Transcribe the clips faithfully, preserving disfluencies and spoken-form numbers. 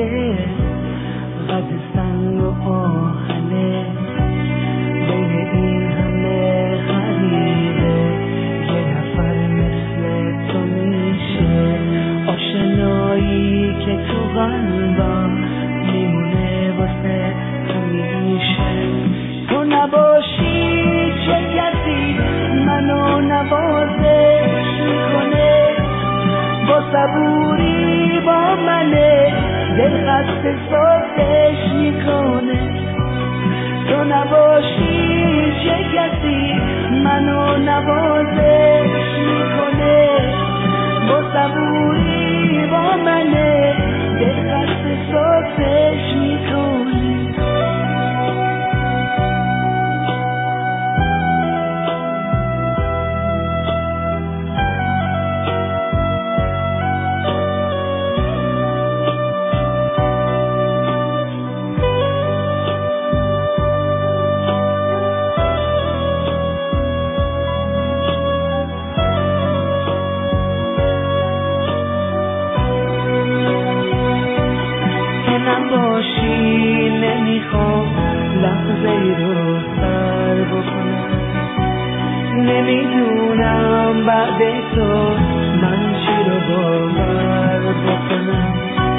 قد سنگ و آهنه بین این همه غریبه یه نفر مثل تو میشه آشنایی که تو قلبم میمونه واسه همیشه تو نباشی چه کسی منو نوازش میکنه با صبوری با منه دل خسته سازش میکنه تو نباشی چه کسی منو نوازش میکنه با صبوری با منه دل خسته سازش میکنه نباشی نمیخوام لحظه ای رو سر بکنم نمیدونم بعد تو من چی رو باور بکنم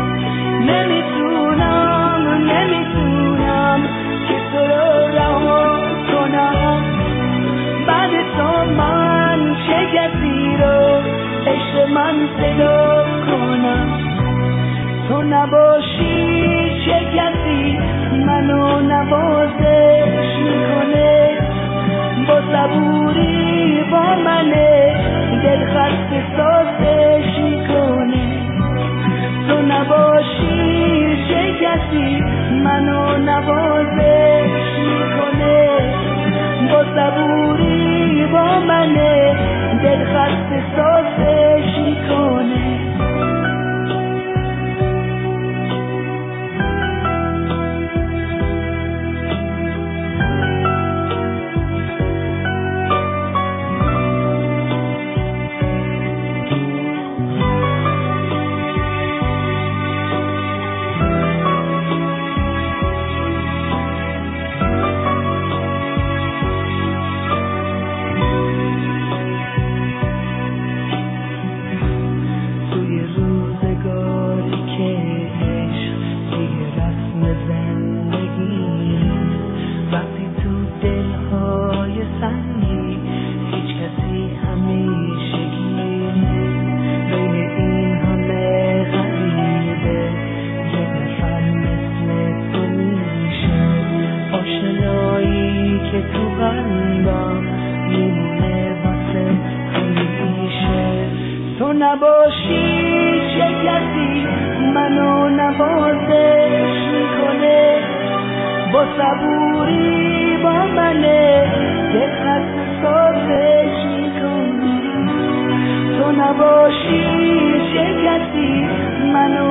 نمیتونم نمیتونم که تو رو رها کنم بعد تو من چه کسی رو عشق من صدا کنم تو نباشی چه کسی منو نوازش میکنه با صبوری با منه دل خسته سازش میکنه تو نباشی چه کسی منو نوازش میکنه با صبوری با منه دل خسته سازش میکنه که تو قلبم میمونه واسه همیشه تو نباشی چه کسی منو نوازش میکنه با صبوری با منه دل خسته سازش میکنه تو نباشی چه کسی منو